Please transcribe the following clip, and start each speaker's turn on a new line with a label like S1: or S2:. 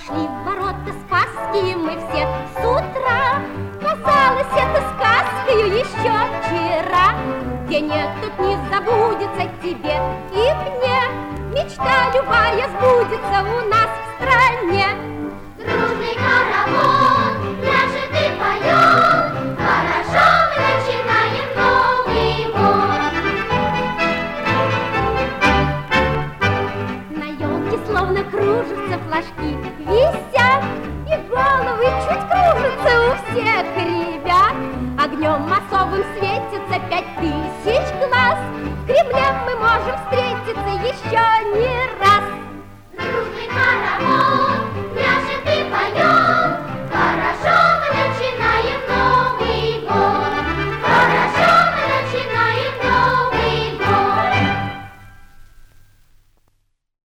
S1: Вошли в ворота Спасские мы все с утра. Казалось, это сказкою еще вчера. День этот не забудется тебе и мне. Мечта любая сбудется у нас в стране.
S2: Дружный хоровод пляшет и поет. Хорошо мы начинаем Новый год.
S1: На елке словно кружатся флажки, висят, и головы чуть кружатся у всех ребят. Огнем особым светится 5000 глаз. В Кремле мы можем встретиться еще не раз.